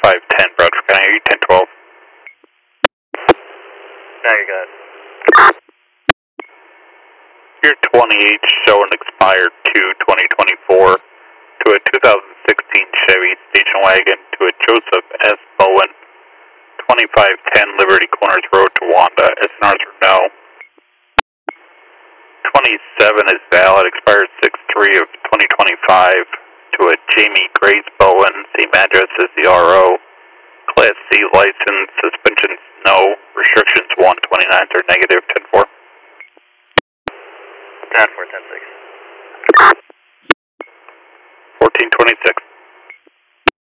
2510, Bradford County, are you 1012? Now you got it. Your 28 showing expired 2/2024 to a 2016 Chevy station wagon to a Joseph S. Bowen, 2510 Liberty Corners Road to Wanda, SNRs are no. 27 is valid, expired 6/3 of 2025 to a Jamie Grace Bowen, same address as the RO. Class C license, suspensions no, restrictions 129s are negative,